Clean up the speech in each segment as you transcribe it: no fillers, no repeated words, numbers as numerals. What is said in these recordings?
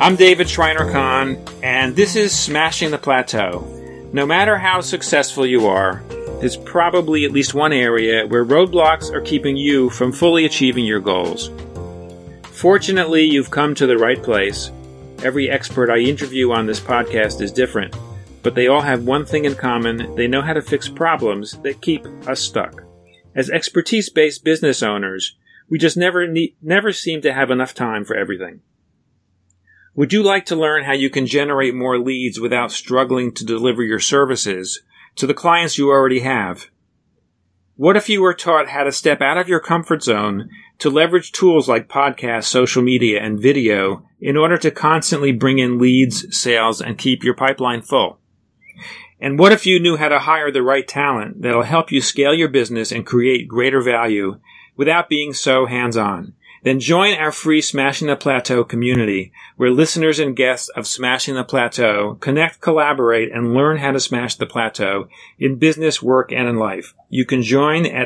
I'm David Schreiner-Kahn, and this is Smashing the Plateau. No matter how successful you are, there's probably at least one area where roadblocks are keeping you from fully achieving your goals. Fortunately, you've come to the right place. Every expert I interview on this podcast is different, but they all have one thing in common: they know how to fix problems that keep us stuck. As expertise-based business owners, we just never seem to have enough time for everything. Would you like to learn how you can generate more leads without struggling to deliver your services to the clients you already have? What if you were taught how to step out of your comfort zone to leverage tools like podcasts, social media, and video in order to constantly bring in leads, sales, and keep your pipeline full? And what if you knew how to hire the right talent that'll help you scale your business and create greater value without being so hands-on? Then join our free Smashing the Plateau community, where listeners and guests of Smashing the Plateau connect, collaborate, and learn how to smash the plateau in business, work, and in life. You can join at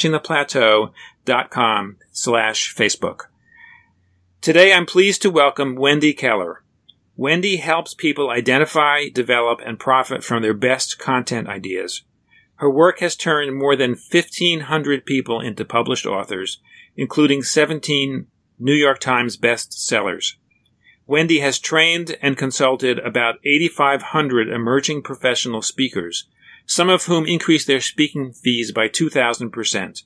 smashingtheplateau.com/Facebook. Today, I'm pleased to welcome Wendy Keller. Wendy helps people identify, develop, and profit from their best content ideas. Her work has turned more than 1,500 people into published authors, including 17 New York Times bestsellers. Wendy has trained and consulted about 8,500 emerging professional speakers, some of whom increased their speaking fees by 2,000%.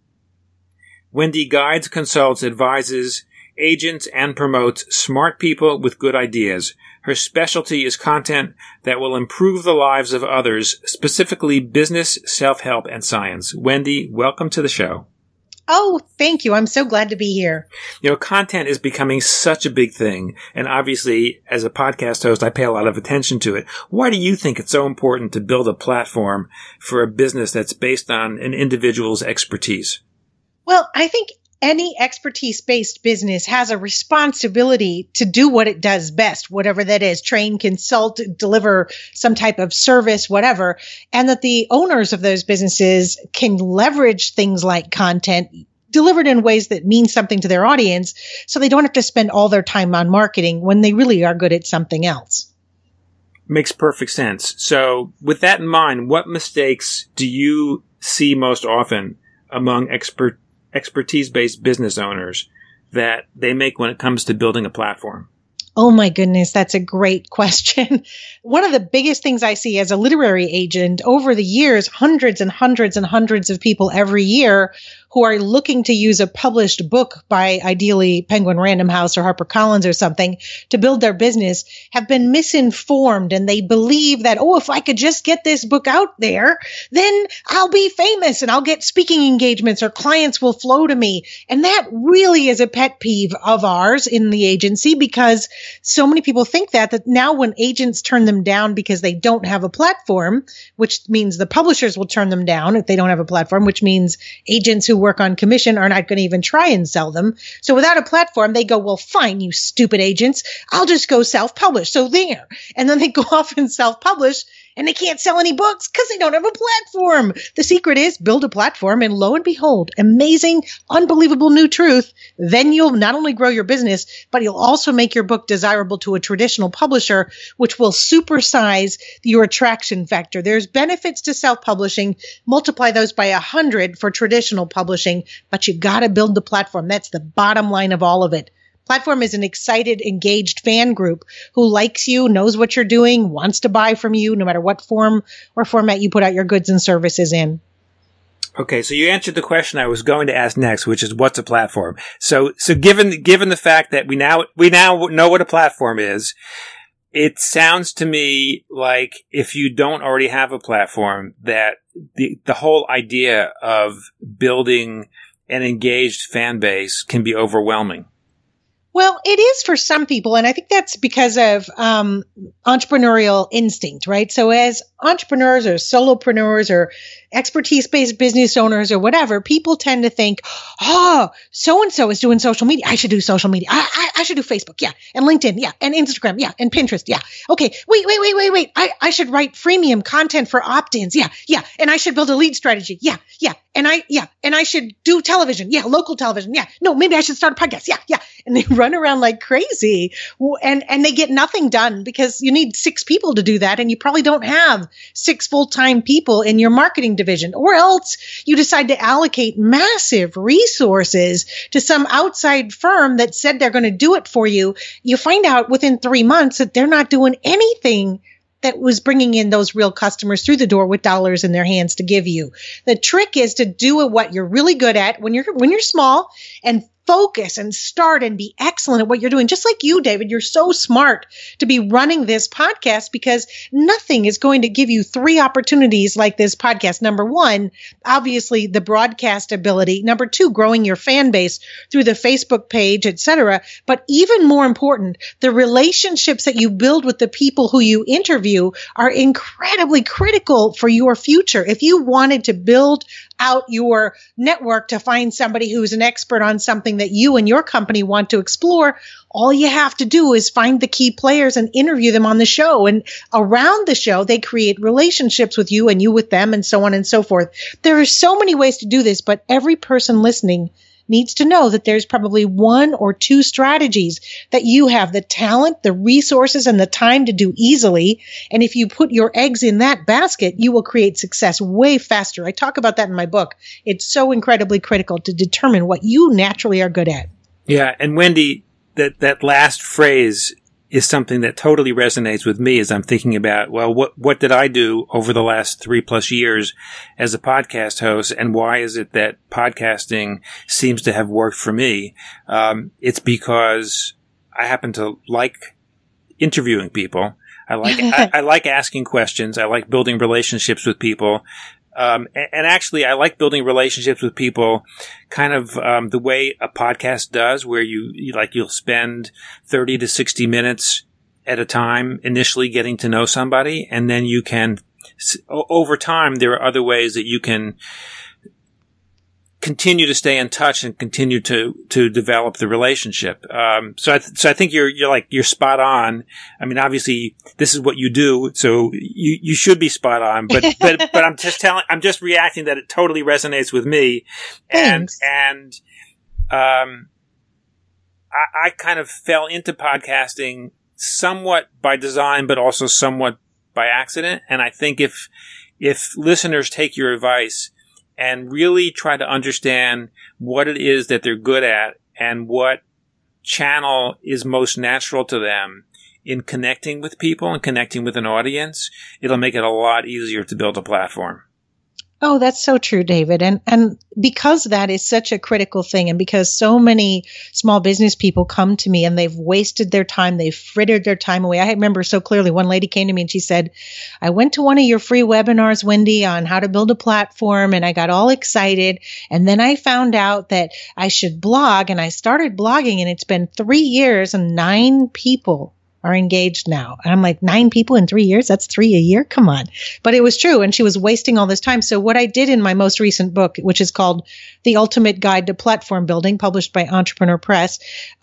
Wendy guides, consults, advises, agents, and promotes smart people with good ideas. Her specialty is content that will improve the lives of others, specifically business, self-help, and science. Wendy, welcome to the show. Oh, thank you. I'm so glad to be here. You know, content is becoming such a big thing. And obviously, as a podcast host, I pay a lot of attention to it. Why do you think it's so important to build a platform for a business that's based on an individual's expertise? Well, I think any expertise-based business has a responsibility to do what it does best, whatever that is: train, consult, deliver some type of service, whatever. And that the owners of those businesses can leverage things like content delivered in ways that mean something to their audience, so they don't have to spend all their time on marketing when they really are good at something else. Makes perfect sense. So with that in mind, what mistakes do you see most often among expertise-based business owners that they make when it comes to building a platform? Oh my goodness, that's a great question. One of the biggest things I see as a literary agent over the years, hundreds and hundreds and hundreds of people every year who are looking to use a published book by ideally Penguin Random House or HarperCollins or something to build their business, have been misinformed, and they believe that, oh, if I could just get this book out there, then I'll be famous and I'll get speaking engagements or clients will flow to me. And that really is a pet peeve of ours in the agency, because so many people think that now when agents turn them down because they don't have a platform, which means the publishers will turn them down if they don't have a platform, which means agents who work on commission are not going to even try and sell them. So without a platform, they go, well, fine, you stupid agents, I'll just go self-publish. So there. And then they go off and self-publish, and they can't sell any books because they don't have a platform. The secret is build a platform, and lo and behold, amazing, unbelievable new truth. Then you'll not only grow your business, but you'll also make your book desirable to a traditional publisher, which will supersize your attraction factor. There's benefits to self-publishing. Multiply those by 100 for traditional publishing, but you got to build the platform. That's the bottom line of all of it. Platform is an excited, engaged fan group who likes you, knows what you're doing, wants to buy from you, no matter what form or format you put out your goods and services in. Okay, so you answered the question I was going to ask next, which is what's a platform? So given the fact that we now know what a platform is, it sounds to me like if you don't already have a platform, that the whole idea of building an engaged fan base can be overwhelming. Well, it is for some people, and I think that's because of entrepreneurial instinct, right? So as entrepreneurs or solopreneurs or expertise-based business owners or whatever, people tend to think, oh, so-and-so is doing social media. I should do social media. I should do Facebook, yeah, and LinkedIn, yeah, and Instagram, yeah, and Pinterest, yeah. Okay, wait. I should write freemium content for opt-ins, yeah, and I should build a lead strategy, yeah. And I should do television. Yeah. Local television. Yeah. No, maybe I should start a podcast. Yeah. Yeah. And they run around like crazy and they get nothing done because you need 6 people to do that. And you probably don't have 6 full-time people in your marketing division, or else you decide to allocate massive resources to some outside firm that said they're going to do it for you. You find out within 3 months that they're not doing anything that was bringing in those real customers through the door with dollars in their hands to give you. The trick is to do what you're really good at when you're small, and focus and start and be excellent at what you're doing. Just like you, David, you're so smart to be running this podcast, because nothing is going to give you 3 opportunities like this podcast. Number 1, obviously the broadcast ability. Number 2, growing your fan base through the Facebook page, etc. But even more important, the relationships that you build with the people who you interview are incredibly critical for your future. If you wanted to build out your network to find somebody who's an expert on something that you and your company want to explore, all you have to do is find the key players and interview them on the show. And around the show, they create relationships with you and you with them, and so on and so forth. There are so many ways to do this, but every person listening needs to know that there's probably 1 or 2 strategies that you have the talent, the resources, and the time to do easily. And if you put your eggs in that basket, you will create success way faster. I talk about that in my book. It's so incredibly critical to determine what you naturally are good at. Yeah. And Wendy, that last phrase is something that totally resonates with me as I'm thinking about, well, what did I do over the last 3+ years as a podcast host, and why is it that podcasting seems to have worked for me? It's because I happen to like interviewing people. I like asking questions. I like building relationships with people. And actually, I like building relationships with people kind of the way a podcast does, where you'll spend 30 to 60 minutes at a time initially getting to know somebody, and then you can, over time, there are other ways that you can continue to stay in touch and continue to develop the relationship. So I think you're spot on. I mean, obviously this is what you do, so you should be spot on, but I'm just reacting that it totally resonates with me. Thanks. And I kind of fell into podcasting somewhat by design, but also somewhat by accident. And I think if listeners take your advice and really try to understand what it is that they're good at and what channel is most natural to them in connecting with people and connecting with an audience, it'll make it a lot easier to build a platform. Oh, that's so true, David. And because that is such a critical thing, and because so many small business people come to me and they've wasted their time, they've frittered their time away. I remember so clearly one lady came to me and she said, I went to one of your free webinars, Wendy, on how to build a platform, and I got all excited. And then I found out that I should blog, and I started blogging, and it's been 3 years and 9 people are engaged now. And I'm like, 9 people in 3 years? That's 3 a year? Come on. But it was true. And she was wasting all this time. So what I did in my most recent book, which is called The Ultimate Guide to Platform Building, published by Entrepreneur Press,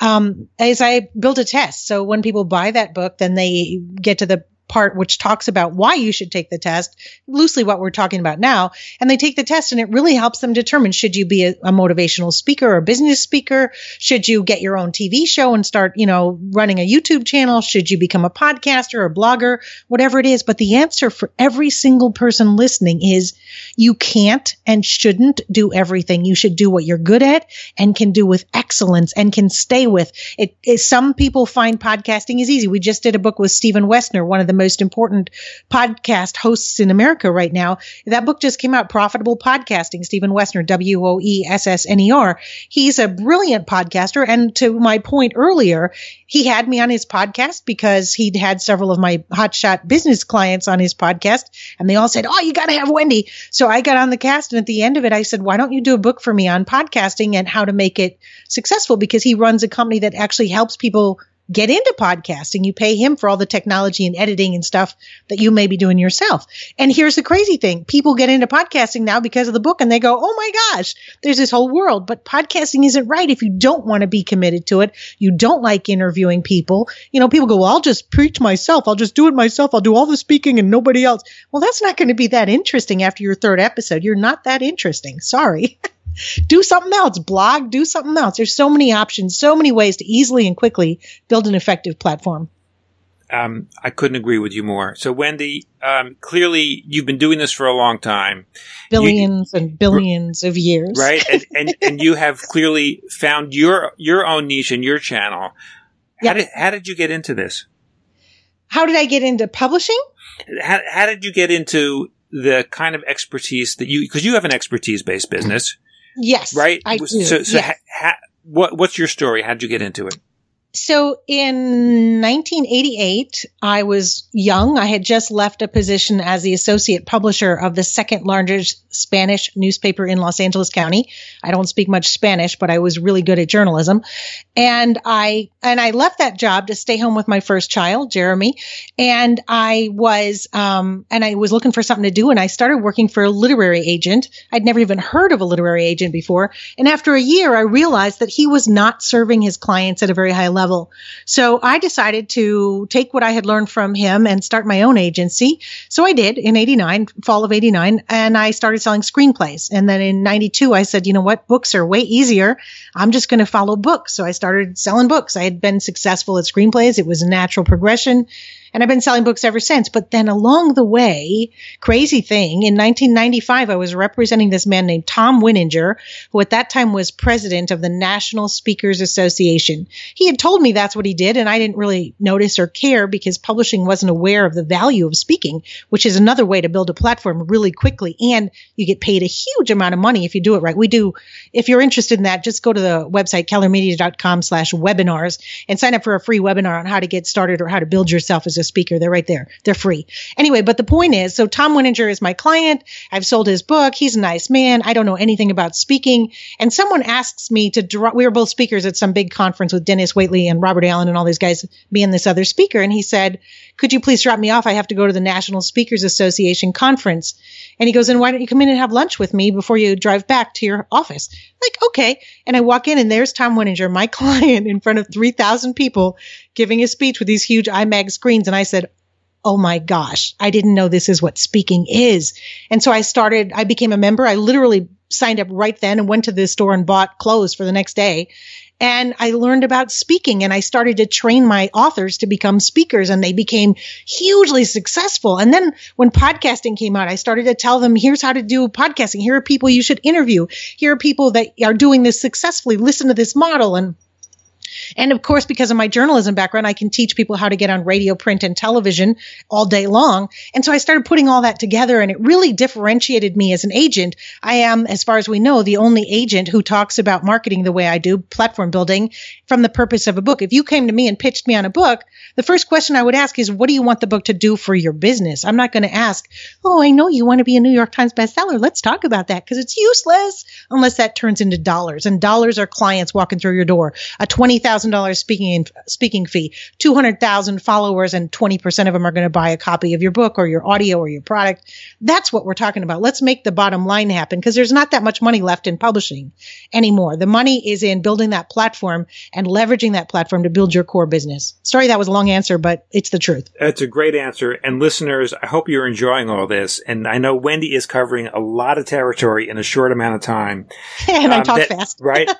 is I built a test. So when people buy that book, then they get to the part which talks about why you should take the test, loosely what we're talking about now. And they take the test, and it really helps them determine, should you be a motivational speaker or a business speaker? Should you get your own TV show and start, running a YouTube channel? Should you become a podcaster or a blogger? Whatever it is. But the answer for every single person listening is you can't and shouldn't do everything. You should do what you're good at and can do with excellence and can stay with it. Some people find podcasting is easy. We just did a book with Stephen Wessner, one of the most important podcast hosts in America right now. That book just came out, Profitable Podcasting, Stephen Wessner, Wessner. He's a brilliant podcaster. And to my point earlier, he had me on his podcast because he'd had several of my hotshot business clients on his podcast, and they all said, oh, you got to have Wendy. So I got on the cast, and at the end of it, I said, why don't you do a book for me on podcasting and how to make it successful? Because he runs a company that actually helps people get into podcasting. You pay him for all the technology and editing and stuff that you may be doing yourself. And here's the crazy thing. People get into podcasting now because of the book and they go, oh my gosh, there's this whole world. But podcasting isn't right if you don't want to be committed to it. You don't like interviewing people. People go, well, I'll just preach myself. I'll just do it myself. I'll do all the speaking and nobody else. Well, that's not going to be that interesting after your third episode. You're not that interesting. Sorry. Do something else. Blog, do something else. There's so many options, so many ways to easily and quickly build an effective platform. I couldn't agree with you more. So, Wendy, clearly you've been doing this for a long time. Billions and billions of years. Right? And you have clearly found your own niche and your channel. How did you get into this? How did I get into publishing? How did you get into the kind of expertise that because you have an expertise-based business. Yes, right? I do. So yes. What's your story? How did you get into it? So in 1988, I was young. I had just left a position as the associate publisher of the second largest Spanish newspaper in Los Angeles County. I don't speak much Spanish, but I was really good at journalism. And I left that job to stay home with my first child, Jeremy. And I was looking for something to do. And I started working for a literary agent. I'd never even heard of a literary agent before. And after a year, I realized that he was not serving his clients at a very high level. So I decided to take what I had learned from him and start my own agency. So I did in fall of 89, and I started selling screenplays. And then in 92, I said, you know what? Books are way easier. I'm just going to follow books. So I started selling books. I had been successful at screenplays. It was a natural progression. And I've been selling books ever since. But then along the way, crazy thing, in 1995, I was representing this man named Tom Winninger, who at that time was president of the National Speakers Association. He had told me that's what he did, and I didn't really notice or care because publishing wasn't aware of the value of speaking, which is another way to build a platform really quickly. And you get paid a huge amount of money if you do it right. We do. If you're interested in that, just go to the website, kellermedia.com/webinars, and sign up for a free webinar on how to get started or how to build yourself as a speaker. They're right there. They're free. Anyway, but the point is, so Tom Winninger is my client. I've sold his book. He's a nice man. I don't know anything about speaking. And someone asks me to we were both speakers at some big conference with Dennis Waitley and Robert Allen and all these guys, me and this other speaker. And he said, could you please drop me off? I have to go to the National Speakers Association conference. And he goes, and why don't you come in and have lunch with me before you drive back to your office? Like, okay. And I walk in and there's Tom Winninger, my client, in front of 3,000 people giving a speech with these huge IMAG screens. And I said, oh my gosh, I didn't know this is what speaking is. And so I became a member. I literally signed up right then and went to the store and bought clothes for the next day. And I learned about speaking and I started to train my authors to become speakers and they became hugely successful. And then when podcasting came out, I started to tell them, here's how to do podcasting. Here are people you should interview. Here are people that are doing this successfully. Listen to this model. And of course, because of my journalism background, I can teach people how to get on radio, print, and television all day long. And so I started putting all that together, and it really differentiated me as an agent. I am, as far as we know, the only agent who talks about marketing the way I do, platform building, from the purpose of a book. If you came to me and pitched me on a book, the first question I would ask is, what do you want the book to do for your business? I'm not going to ask, oh, I know you want to be a New York Times bestseller. Let's talk about that, because it's useless unless that turns into dollars. And dollars are clients walking through your door. A $20,000 speaking fee, 200,000 followers, and 20% of them are going to buy a copy of your book or your audio or your product. That's what we're talking about. Let's make the bottom line happen, because there's not that much money left in publishing anymore. The money is in building that platform and leveraging that platform to build your core business. Sorry, that was a long answer, but it's the truth. That's a great answer. And listeners, I hope you're enjoying all this. And I know Wendy is covering a lot of territory in a short amount of time. And I talk fast. Right?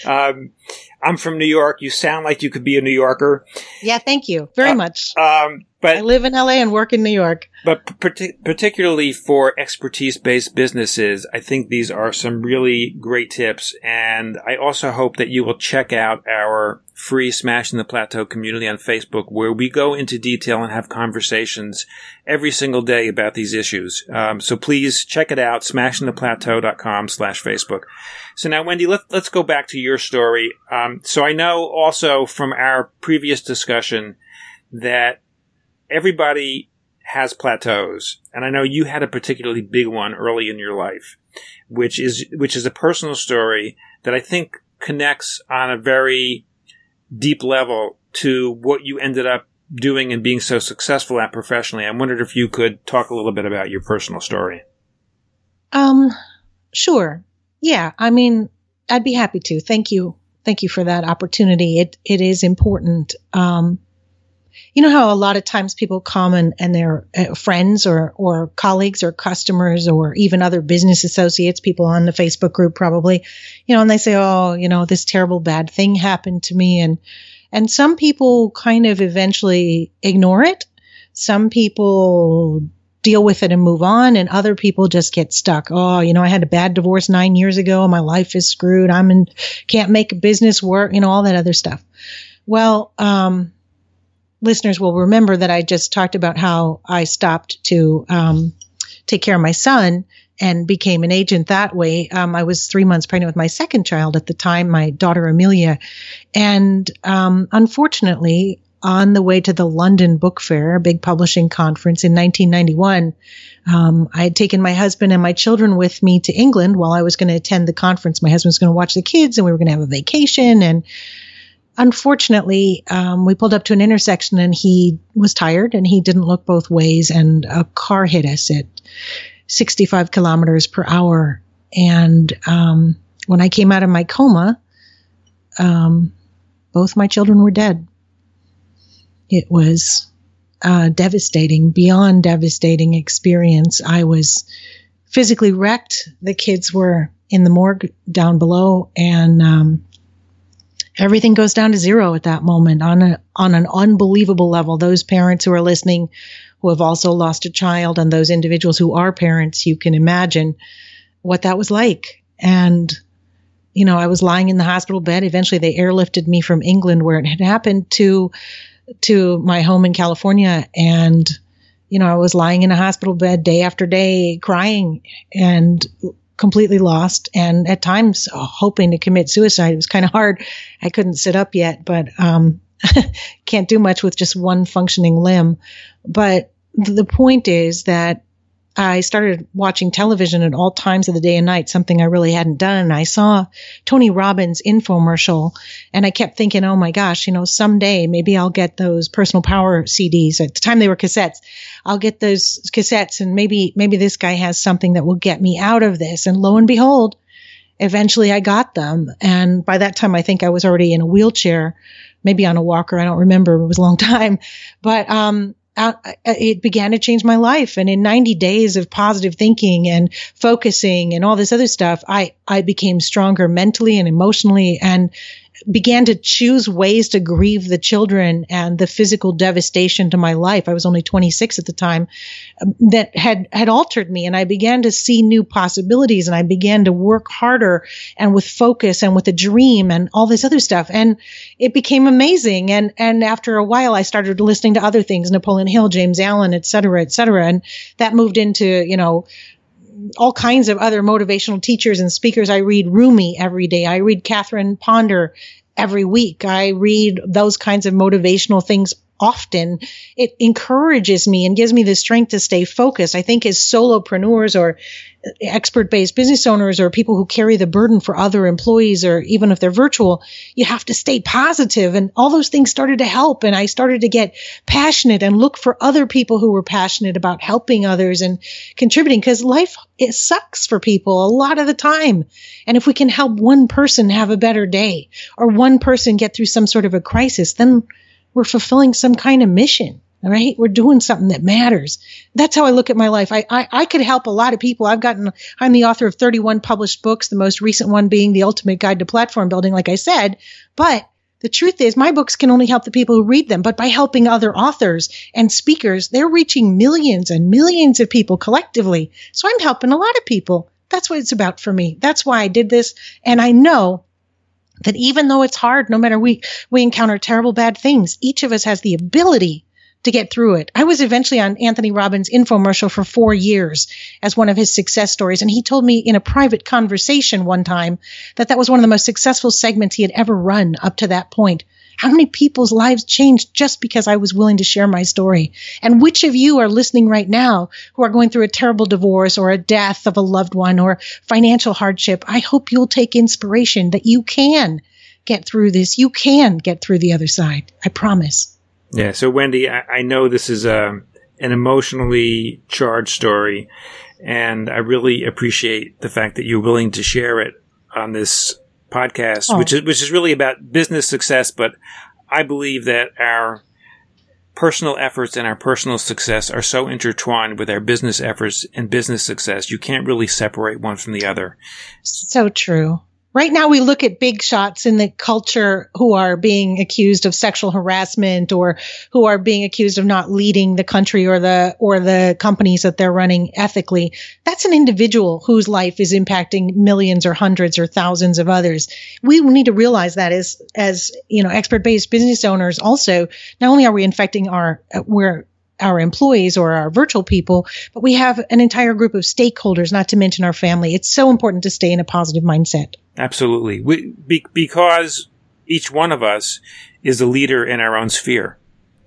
I'm from New York. You sound like you could be a New Yorker. Yeah, thank you very much. But I live in LA and work in New York. But particularly for expertise-based businesses, I think these are some really great tips. And I also hope that you will check out our free Smashing the Plateau community on Facebook, where we go into detail and have conversations every single day about these issues. So please check it out, smashingtheplateau.com/Facebook. So now, Wendy, let's go back to your story. So I know also from our previous discussion that everybody has plateaus. And I know you had a particularly big one early in your life, which is a personal story that I think connects on a very deep level to what you ended up doing and being so successful at professionally. I wondered if you could talk a little bit about your personal story. Sure. Yeah. I mean, I'd be happy to. Thank you. Thank you for that opportunity. It is important. You know how a lot of times people come and they're friends or colleagues or customers or even other business associates, people on the Facebook group probably, and they say, oh, this terrible bad thing happened to me. And some people kind of eventually ignore it. Some people deal with it and move on, and other people just get stuck. Oh, I had a bad divorce 9 years ago. My life is screwed. Can't make a business work, all that other stuff. Well, listeners will remember that I just talked about how I stopped to take care of my son and became an agent that way. I was 3 months pregnant with my second child at the time, my daughter Amelia. And unfortunately, on the way to the London Book Fair, a big publishing conference in 1991, I had taken my husband and my children with me to England while I was going to attend the conference. My husband was going to watch the kids and we were going to have a vacation. And unfortunately, we pulled up to an intersection and he was tired and he didn't look both ways, and a car hit us at 65 kilometers per hour. And when I came out of my coma, both my children were dead. It was devastating, beyond devastating experience. I was physically wrecked. The kids were in the morgue down below, and everything goes down to zero at that moment on an unbelievable level. Those parents who are listening who have also lost a child, and those individuals who are parents, you can imagine what that was like. And, I was lying in the hospital bed. Eventually they airlifted me from England, where it had happened, to my home in California. And, I was lying in a hospital bed day after day, crying and completely lost, and at times hoping to commit suicide. It was kind of hard. I couldn't sit up yet, but can't do much with just one functioning limb. But the point is that I started watching television at all times of the day and night, something I really hadn't done. And I saw Tony Robbins' infomercial, and I kept thinking, oh my gosh, someday maybe I'll get those Personal Power CDs. At the time they were cassettes. I'll get those cassettes, and maybe this guy has something that will get me out of this. And lo and behold, eventually I got them. And by that time, I think I was already in a wheelchair, maybe on a walker. I don't remember. It was a long time. But it began to change my life. And in 90 days of positive thinking and focusing and all this other stuff, I became stronger mentally and emotionally, and began to choose ways to grieve the children and the physical devastation to my life. I was only 26 at the time, that had altered me. And I began to see new possibilities, and I began to work harder and with focus and with a dream and all this other stuff. And it became amazing. And after a while, I started listening to other things, Napoleon Hill, James Allen, et cetera, et cetera. And that moved into, all kinds of other motivational teachers and speakers. I read Rumi every day. I read Catherine Ponder every week. I read those kinds of motivational things often. It encourages me and gives me the strength to stay focused. I think as solopreneurs or expert-based business owners or people who carry the burden for other employees, or even if they're virtual, you have to stay positive. And all those things started to help. And I started to get passionate and look for other people who were passionate about helping others and contributing, because life, it sucks for people a lot of the time. And if we can help one person have a better day, or one person get through some sort of a crisis, then we're fulfilling some kind of mission. All right. We're doing something that matters. That's how I look at my life. I could help a lot of people. I'm the author of 31 published books, the most recent one being The Ultimate Guide to Platform Building, like I said. But the truth is, my books can only help the people who read them. But by helping other authors and speakers, they're reaching millions and millions of people collectively. So I'm helping a lot of people. That's what it's about for me. That's why I did this. And I know that even though it's hard, no matter we encounter terrible bad things, each of us has the ability to get through it. I was eventually on Anthony Robbins' infomercial for 4 years as one of his success stories. And he told me in a private conversation one time that was one of the most successful segments he had ever run up to that point. How many people's lives changed just because I was willing to share my story? And which of you are listening right now who are going through a terrible divorce or a death of a loved one or financial hardship? I hope you'll take inspiration that you can get through this, you can get through the other side. I promise. Yeah. So, Wendy, I know this is an emotionally charged story, and I really appreciate the fact that you're willing to share it on this podcast, which is really about business success. But I believe that our personal efforts and our personal success are so intertwined with our business efforts and business success. You can't really separate one from the other. So true. Right now, we look at big shots in the culture who are being accused of sexual harassment or who are being accused of not leading the country or the companies that they're running ethically. That's an individual whose life is impacting millions or hundreds or thousands of others. We need to realize that as expert-based business owners. Also, not only are we infecting our employees or our virtual people, but we have an entire group of stakeholders, not to mention our family. It's so important to stay in a positive mindset. Absolutely. Because each one of us is a leader in our own sphere.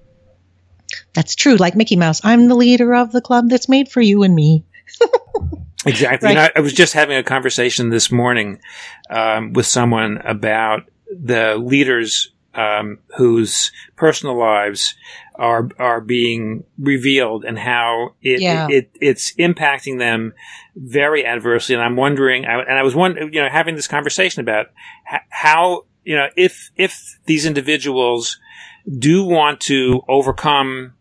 That's true. Like Mickey Mouse, I'm the leader of the club that's made for you and me. Exactly. Right. I was just having a conversation this morning with someone about the leaders whose personal lives are being revealed and how it's impacting them very adversely. And I'm wondering, I was wondering, having this conversation about how, if these individuals do want to overcome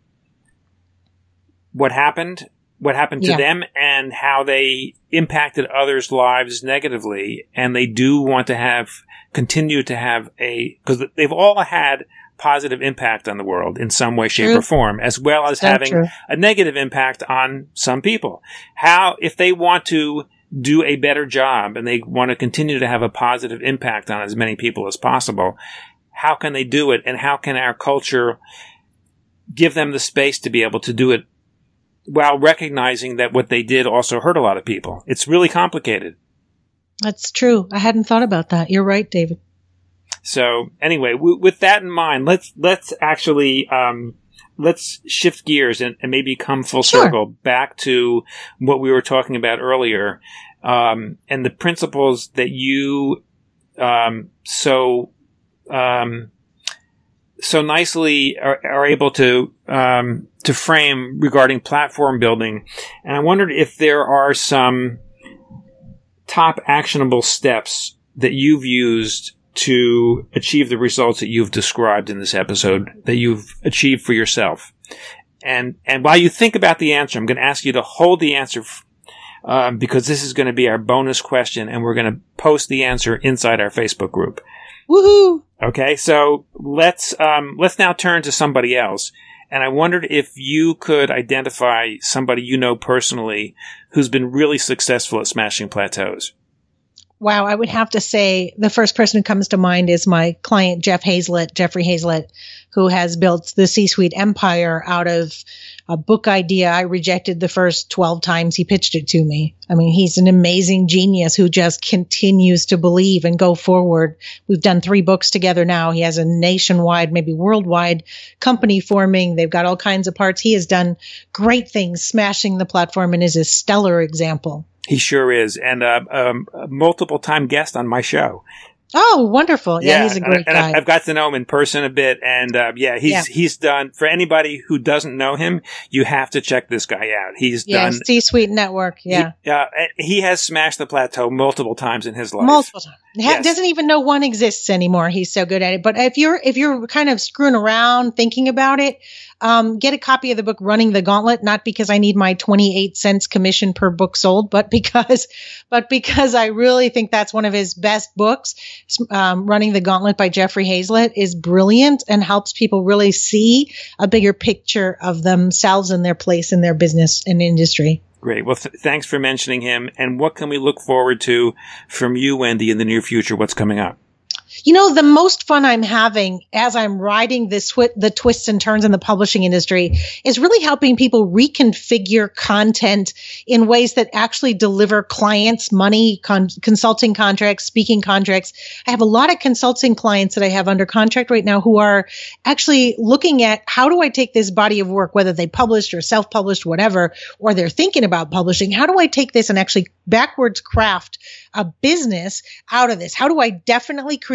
what happened to them and how they impacted others' lives negatively, and they do want to continue to have because they've all had positive impact on the world in some way, shape, or form, as well as having a negative impact on some people. If they want to do a better job and they want to continue to have a positive impact on as many people as possible, how can they do it? And how can our culture give them the space to be able to do it while recognizing that what they did also hurt a lot of people? It's really complicated. That's true. I hadn't thought about that. You're right, David. So anyway, with that in mind, let's actually let's shift gears and maybe come full circle back to what we were talking about earlier, and the principles that you so nicely are able to frame regarding platform building. And I wondered if there are some top actionable steps that you've used to achieve the results that you've described in this episode, that you've achieved for yourself. And while you think about the answer, I'm going to ask you to hold the answer because this is going to be our bonus question, and we're going to post the answer inside our Facebook group. Woohoo! Okay, so let's now turn to somebody else. And I wondered if you could identify somebody you know personally who's been really successful at smashing plateaus. Wow, I would have to say the first person who comes to mind is my client, Jeffrey Hazlett, who has built the C-suite empire out of a book idea I rejected the first 12 times he pitched it to me. I mean, he's an amazing genius who just continues to believe and go forward. We've done 3 books together now. He has a nationwide, maybe worldwide company forming. They've got all kinds of parts. He has done great things, smashing the platform, and is a stellar example. He sure is, and a multiple-time guest on my show. Oh, wonderful. Yeah, he's a great guy. I've got to know him in person a bit, and he's done, for anybody who doesn't know him, you have to check this guy out. He's done C-Suite Network, he has smashed the plateau multiple times in his life. Multiple times. Doesn't even know one exists anymore. He's so good at it. But if you're kind of screwing around thinking about it, get a copy of the book Running the Gauntlet, not because I need my 28 cents commission per book sold, but because I really think that's one of his best books. Running the Gauntlet by Jeffrey Hazlett is brilliant and helps people really see a bigger picture of themselves and their place in their business and industry. Great. Well, thanks for mentioning him. And what can we look forward to from you, Wendy, in the near future? What's coming up? You know, the most fun I'm having as I'm riding the twists and turns in the publishing industry is really helping people reconfigure content in ways that actually deliver clients money, consulting contracts, speaking contracts. I have a lot of consulting clients that I have under contract right now who are actually looking at how do I take this body of work, whether they published or self-published, whatever, or they're thinking about publishing. How do I take this and actually backwards craft a business out of this? How do I definitely create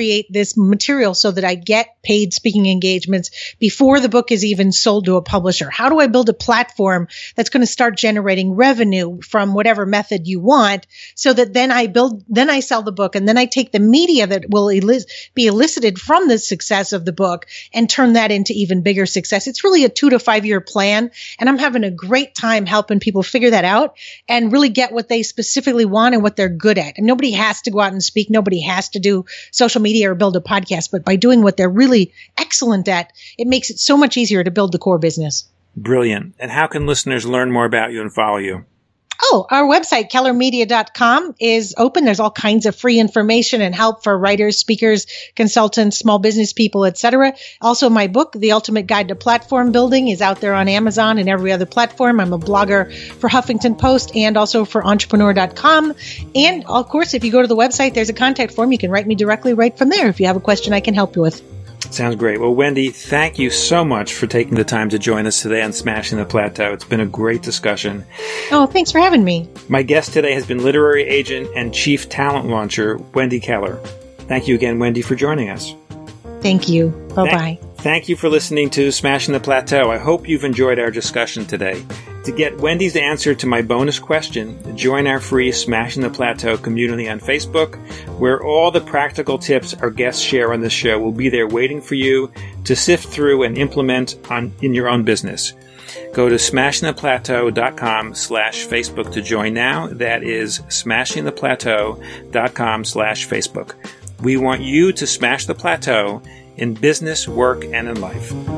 create this material so that I get paid speaking engagements before the book is even sold to a publisher? How do I build a platform that's going to start generating revenue from whatever method you want, so that then I sell the book, and then I take the media that will be elicited from the success of the book and turn that into even bigger success? It's really a 2 to 5 year plan, and I'm having a great time helping people figure that out and really get what they specifically want and what they're good at. And nobody has to go out and speak. Nobody has to do social media or build a podcast, but by doing what they're really excellent at, it makes it so much easier to build the core business. Brilliant. And how can listeners learn more about you and follow you? Oh, our website, kellermedia.com, is open. There's all kinds of free information and help for writers, speakers, consultants, small business people, etc. Also, my book, The Ultimate Guide to Platform Building, is out there on Amazon and every other platform. I'm a blogger for Huffington Post and also for entrepreneur.com. And of course, if you go to the website, there's a contact form. You can write me directly right from there if you have a question I can help you with. Sounds great. Well, Wendy, thank you so much for taking the time to join us today on Smashing the Plateau. It's been a great discussion. Oh, thanks for having me. My guest today has been literary agent and chief talent launcher, Wendy Keller. Thank you again, Wendy, for joining us. Thank you. Bye-bye. Thank you for listening to Smashing the Plateau. I hope you've enjoyed our discussion today. To get Wendy's answer to my bonus question, join our free Smashing the Plateau community on Facebook, where all the practical tips our guests share on this show will be there waiting for you to sift through and implement in your own business. Go to smashingtheplateau.com/Facebook to join now. That is smashingtheplateau.com/Facebook. We want you to smash the plateau in business, work, and in life.